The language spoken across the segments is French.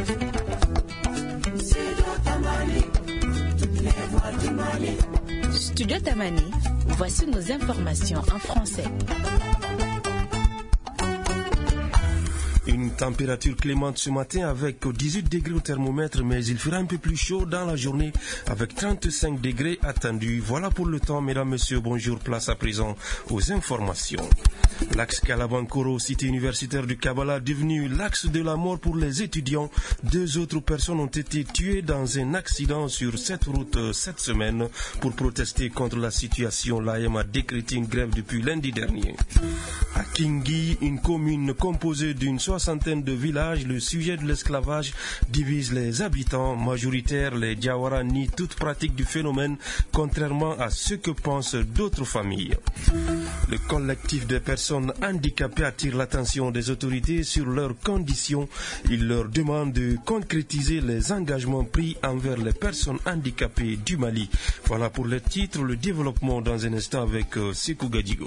Studio Tamani, voici nos informations en français. Une température clémente ce matin avec 18 degrés au thermomètre, mais il fera un peu plus chaud dans la journée avec 35 degrés attendus. Voilà pour le temps, mesdames, messieurs, bonjour, place à présent aux informations. L'axe Kalabankoro, cité universitaire du Kabbalah, devenu l'axe de la mort pour les étudiants. 2 autres personnes ont été tuées dans un accident sur cette route cette semaine. Pour protester contre la situation, l'AM a décrété une grève depuis lundi dernier. À Kingi, une commune composée d'une 60aine de villages, le sujet de l'esclavage divise les habitants. Majoritaires, les Diawara nient toute pratique du phénomène, contrairement à ce que pensent d'autres familles. Le collectif des personnes handicapées attire l'attention des autorités sur leurs conditions. Il leur demande de concrétiser les engagements pris envers les personnes handicapées du Mali. Voilà pour le titre, le développement dans un instant avec Sekou Gadjigo.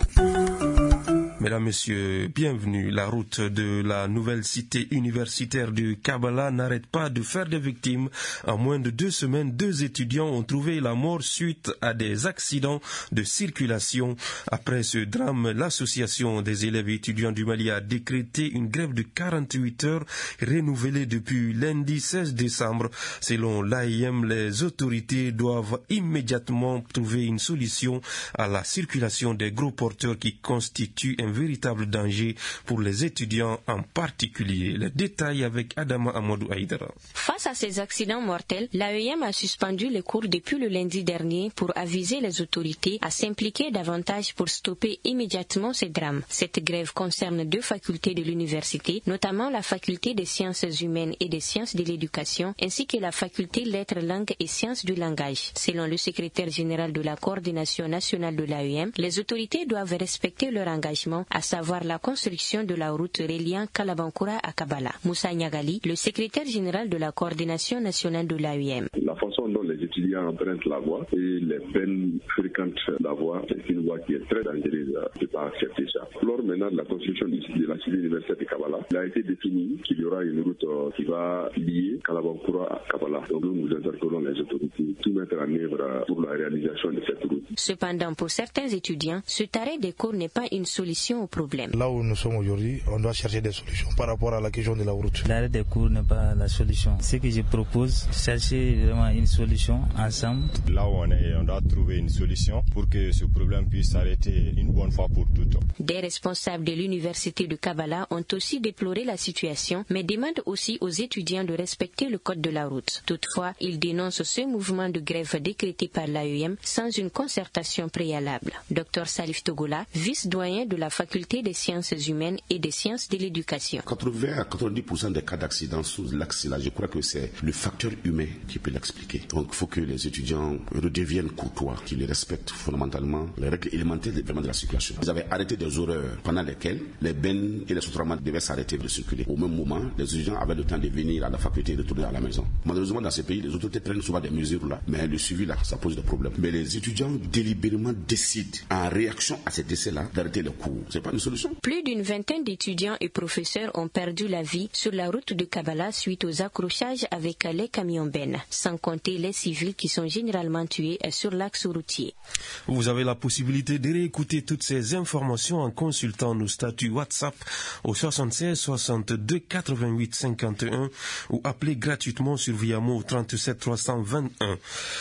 Mesdames, Messieurs, bienvenue. La route de la nouvelle cité universitaire du Kabbalah n'arrête pas de faire des victimes. En moins de 2 semaines, 2 étudiants ont trouvé la mort suite à des accidents de circulation. Après ce drame, l'association des élèves et étudiants du Mali a décrété une grève de 48 heures renouvelée depuis lundi 16 décembre. Selon l'AIM, les autorités doivent immédiatement trouver une solution à la circulation des gros porteurs qui constituent un véritable danger pour les étudiants en particulier. Les détails avec Adama Amadou Aïdara. Face à ces accidents mortels, l'AEM a suspendu les cours depuis le lundi dernier pour aviser les autorités à s'impliquer davantage pour stopper immédiatement ces drames. Cette grève concerne 2 facultés de l'université, notamment la faculté des sciences humaines et des sciences de l'éducation, ainsi que la faculté lettres, langues et sciences du langage. Selon le secrétaire général de la coordination nationale de l'AEM, les autorités doivent respecter leur engagement, à savoir la construction de la route reliant Kalabankura à Kabbalah. Moussa Niagali, le secrétaire général de la coordination nationale de l'AEM. La façon dont les étudiants empruntent la voie et les peines fréquentes la voie, c'est une voie qui est très dangereuse. On ne peut pas accepter ça. Lors maintenant de la construction de la cité universitaire de Kabbalah, il a été défini qu'il y aura une route qui va lier Kalabankura à Kabbalah. Donc nous interpellons les autorités, tout mettre en œuvre pour la réalisation de cette route. Cependant, pour certains étudiants, cet arrêt des cours n'est pas une solution au problème. Là où nous sommes aujourd'hui, on doit chercher des solutions par rapport à la question de la route. L'arrêt des cours n'est pas la solution. Ce que je propose, chercher vraiment une solution ensemble. Là où on est, on doit trouver une solution pour que ce problème puisse s'arrêter une bonne fois pour toutes. Des responsables de l'université de Kabbalah ont aussi déploré la situation, mais demandent aussi aux étudiants de respecter le code de la route. Toutefois, ils dénoncent ce mouvement de grève décrété par l'AEM sans une concertation préalable. Dr Salif Togola, vice-doyen de la faculté des sciences humaines et des sciences de l'éducation. 80 à 90% des cas d'accidents sous l'axe là, je crois que c'est le facteur humain qui peut l'expliquer. Donc il faut que les étudiants redeviennent courtois, qu'ils respectent fondamentalement les règles élémentaires de la circulation. Ils avaient arrêté des horaires pendant lesquelles les bennes et les soutraments devaient s'arrêter de circuler. Au même moment, les étudiants avaient le temps de venir à la faculté et de retourner à la maison. Malheureusement, dans ces pays, les autorités prennent souvent des mesures là, mais le suivi là, ça pose des problèmes. Mais les étudiants délibérément décident, en réaction à ces décès là, d'arrêter les cours. C'est pas une solution. Plus d'une vingtaine d'étudiants et professeurs ont perdu la vie sur la route de Kabbalah suite aux accrochages avec les camions bennes, sans compter les civils qui sont généralement tués sur l'axe routier. Vous avez la possibilité de réécouter toutes ces informations en consultant nos statuts WhatsApp au 76 62 88 51 ou appelez gratuitement sur Viamo au 37 321.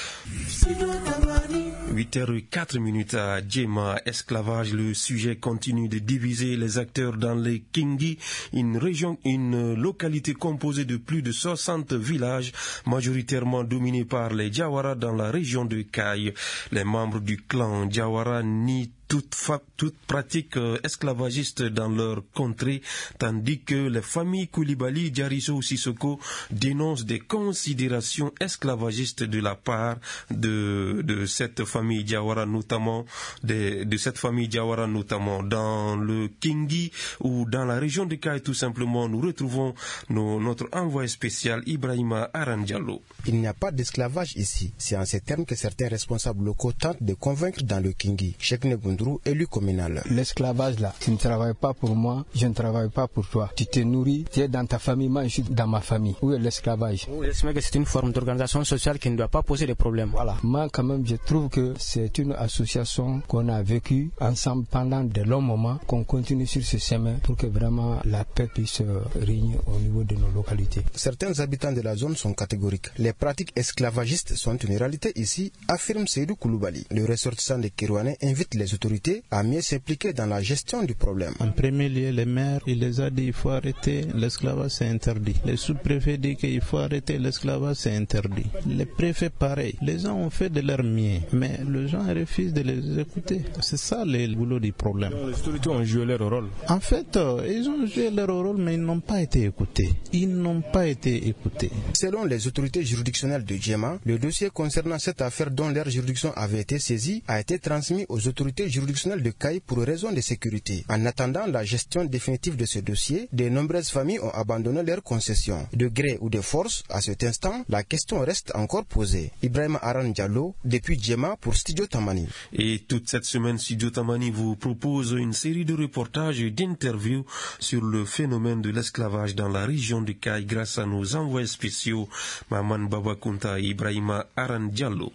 8h04 à Djema, esclavage, le sujet continue de diviser les acteurs dans les Kingi, une localité composée de plus de 60 villages, majoritairement dominés par les Diawara dans la région de Kaye. Les membres du clan Diawara nient toute pratique esclavagiste dans leur contrée, tandis que les familles Koulibaly, Diarisso ou Sissoko dénoncent des considérations esclavagistes de la part de cette famille Diawara, notamment de cette famille Diawara, notamment dans le Kingi ou dans la région de Kaye. Tout simplement, nous retrouvons notre envoyé spécial Ibrahima Arandiallo. Il n'y a pas d'esclavage ici. C'est en ces termes que certains responsables locaux tentent de convaincre dans le Kingi. Cheikh Neboun Koundrou, élu communal. L'esclavage là, tu ne travailles pas pour moi, je ne travaille pas pour toi. Tu te nourris, tu es dans ta famille, moi je suis dans ma famille. Où est l'esclavage? Vous estimez que c'est une forme d'organisation sociale qui ne doit pas poser de problème? Voilà. Moi quand même je trouve que c'est une association qu'on a vécue ensemble pendant de longs moments, qu'on continue sur ce chemin pour que vraiment la paix puisse régner au niveau de nos localités. Certains habitants de la zone sont catégoriques. Les pratiques esclavagistes sont une réalité ici, affirme Seydou Koulibaly. Le ressortissant de Kirouané invite les autorités à mieux s'impliquer dans la gestion du problème. En premier lieu, les maires, il les a dit qu'il faut arrêter l'esclavage, c'est interdit. Les sous-préfets disent qu'il faut arrêter l'esclavage, c'est interdit. Les préfets, pareil. Les gens ont fait de leur mieux, mais les gens refusent de les écouter. C'est ça le boulot du problème. Les autorités ont joué leur rôle. En fait, ils ont joué leur rôle, mais ils n'ont pas été écoutés. Selon les autorités juridictionnelles de Djema, le dossier concernant cette affaire dont leur juridiction avait été saisie a été transmis aux autorités juridictionnelles de Caille pour raison de sécurité. En attendant la gestion définitive de ce dossier, de nombreuses familles ont abandonné leurs concessions. De gré ou de force, à cet instant, la question reste encore posée. Ibrahima Aran Diallo, depuis Djema pour Studio Tamani. Et toute cette semaine, Studio Tamani vous propose une série de reportages et d'interviews sur le phénomène de l'esclavage dans la région de Caille grâce à nos envoyés spéciaux Maman Babakunta et Ibrahima Aran Diallo.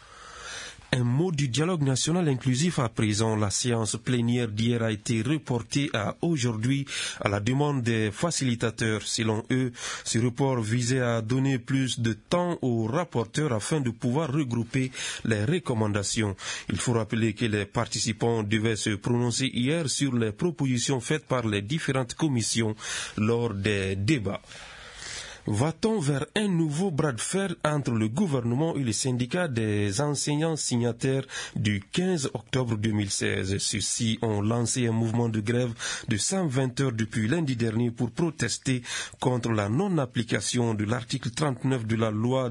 Un mot du dialogue national inclusif à présent. La séance plénière d'hier a été reportée à aujourd'hui à la demande des facilitateurs. Selon eux, ce report visait à donner plus de temps aux rapporteurs afin de pouvoir regrouper les recommandations. Il faut rappeler que les participants devaient se prononcer hier sur les propositions faites par les différentes commissions lors des débats. Va-t-on vers un nouveau bras de fer entre le gouvernement et les syndicats des enseignants signataires du 15 octobre 2016? Ceux-ci ont lancé un mouvement de grève de 120 heures depuis lundi dernier pour protester contre la non-application de l'article 39 de la loi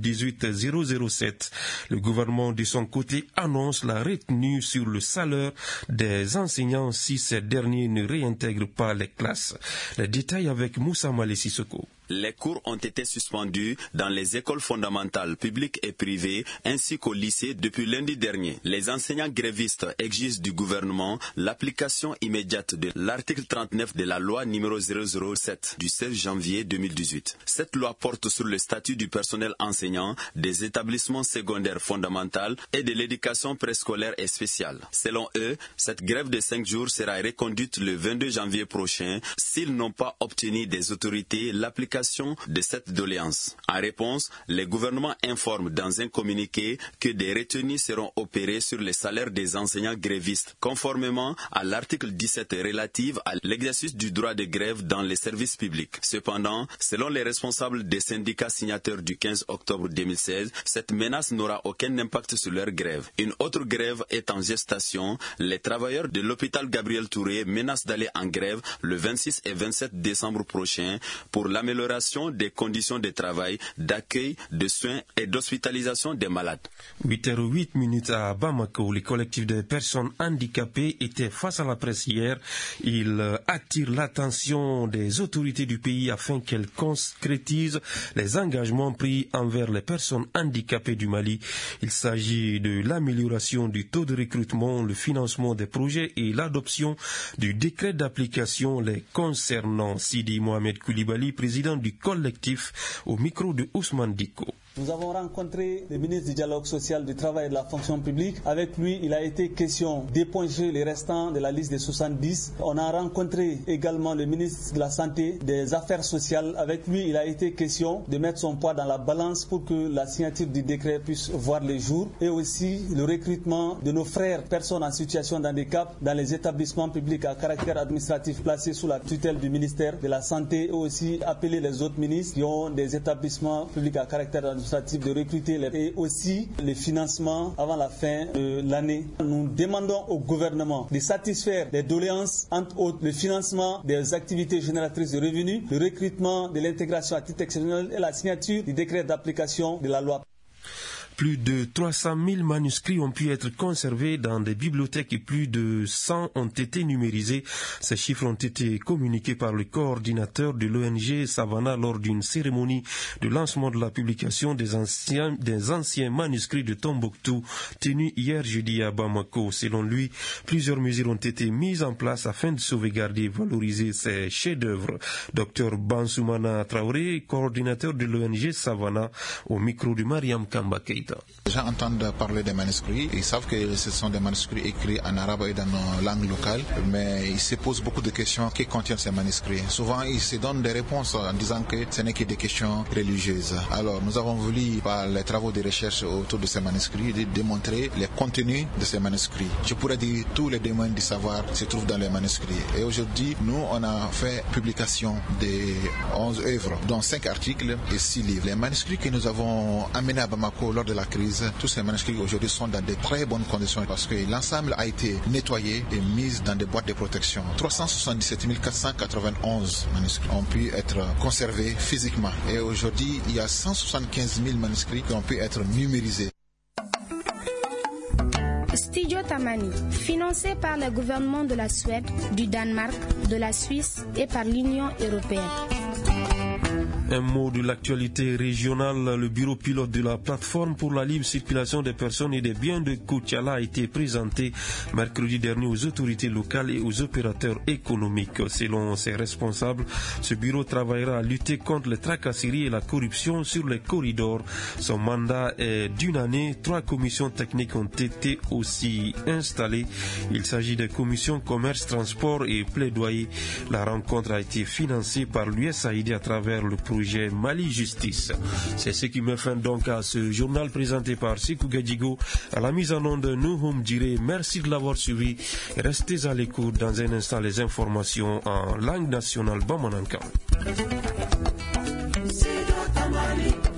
2018-007. Le gouvernement, de son côté, annonce la retenue sur le salaire des enseignants si ces derniers ne réintègrent pas les classes. Les détails avec Moussa Malé Sissoko. Les cours ont été suspendus dans les écoles fondamentales publiques et privées ainsi qu'au lycée depuis lundi dernier. Les enseignants grévistes exigent du gouvernement l'application immédiate de l'article 39 de la loi numéro 007 du 16 janvier 2018. Cette loi porte sur le statut du personnel enseignant des établissements secondaires fondamentaux et de l'éducation préscolaire et spéciale. Selon eux, cette grève de 5 jours sera reconduite le 22 janvier prochain s'ils n'ont pas obtenu des autorités l'application de cette doléance. En réponse, le gouvernement informe dans un communiqué que des retenues seront opérées sur les salaires des enseignants grévistes, conformément à l'article 17 relative à l'exercice du droit de grève dans les services publics. Cependant, selon les responsables des syndicats signataires du 15 octobre 2016, cette menace n'aura aucun impact sur leur grève. Une autre grève est en gestation. Les travailleurs de l'hôpital Gabriel Touré menacent d'aller en grève le 26 et 27 décembre prochain pour l'amélioration des conditions de travail, d'accueil, de soins et d'hospitalisation des malades. 8h08 à Bamako, les collectifs de personnes handicapées étaient face à la presse hier. Ils attirent l'attention des autorités du pays afin qu'elles concrétisent les engagements pris envers les personnes handicapées du Mali. Il s'agit de l'amélioration du taux de recrutement, le financement des projets et l'adoption du décret d'application les concernant. Sidi Mohamed Koulibaly, président du collectif, au micro de Ousmane Diko. Nous avons rencontré le ministre du Dialogue social, du Travail et de la Fonction publique. Avec lui, il a été question d'éponger les restants de la liste des 70. On a rencontré également le ministre de la Santé, des Affaires sociales. Avec lui, il a été question de mettre son poids dans la balance pour que la signature du décret puisse voir le jour. Et aussi le recrutement de nos frères, personnes en situation d'handicap, dans les établissements publics à caractère administratif placés sous la tutelle du ministère de la Santé. Et aussi appeler les autres ministres qui ont des établissements publics à caractère administratif de recruter et aussi le financement avant la fin de l'année. Nous demandons au gouvernement de satisfaire les doléances, entre autres le financement des activités génératrices de revenus, le recrutement de l'intégration à titre exceptionnel et la signature du décret d'application de la loi. Plus de 300 000 manuscrits ont pu être conservés dans des bibliothèques et plus de 100 ont été numérisés. Ces chiffres ont été communiqués par le coordinateur de l'ONG Savannah lors d'une cérémonie de lancement de la publication des anciens manuscrits de Tombouctou tenue hier jeudi à Bamako. Selon lui, plusieurs mesures ont été mises en place afin de sauvegarder et valoriser ces chefs-d'œuvre. Dr Bansoumana Traoré, coordinateur de l'ONG Savannah, au micro de Mariam Kamba Keita. Les gens entendent parler des manuscrits, ils savent que ce sont des manuscrits écrits en arabe et dans nos langues locales, mais ils se posent beaucoup de questions qui contiennent ces manuscrits. Souvent, ils se donnent des réponses en disant que ce n'est que des questions religieuses. Alors, nous avons voulu, par les travaux de recherche autour de ces manuscrits, de démontrer les contenus de ces manuscrits. Je pourrais dire tous les domaines du savoir se trouvent dans les manuscrits. Et aujourd'hui, nous, on a fait publication de 11 œuvres, dont 5 articles et 6 livres. Les manuscrits que nous avons amenés à Bamako lors de la crise, tous ces manuscrits aujourd'hui sont dans de très bonnes conditions parce que l'ensemble a été nettoyé et mis dans des boîtes de protection. 377 491 manuscrits ont pu être conservés physiquement. Et aujourd'hui, il y a 175 000 manuscrits qui ont pu être numérisés. Studio Tamani, financé par le gouvernement de la Suède, du Danemark, de la Suisse et par l'Union européenne. Un mot de l'actualité régionale. Le bureau pilote de la plateforme pour la libre circulation des personnes et des biens de Koutiala a été présenté mercredi dernier aux autorités locales et aux opérateurs économiques. Selon ses responsables, ce bureau travaillera à lutter contre les tracasseries et la corruption sur les corridors. Son mandat est d'une année. 3 commissions techniques ont été aussi installées. Il s'agit des commissions commerce, transport et plaidoyer. La rencontre a été financée par l'USAID à travers le projet Mali Justice. C'est ce qui met fin donc à ce journal présenté par Sikou Gadjigo. À la mise en onde de Nouhoum Diré. Merci de l'avoir suivi. Restez à l'écoute. Dans un instant, les informations en langue nationale Bamanankan.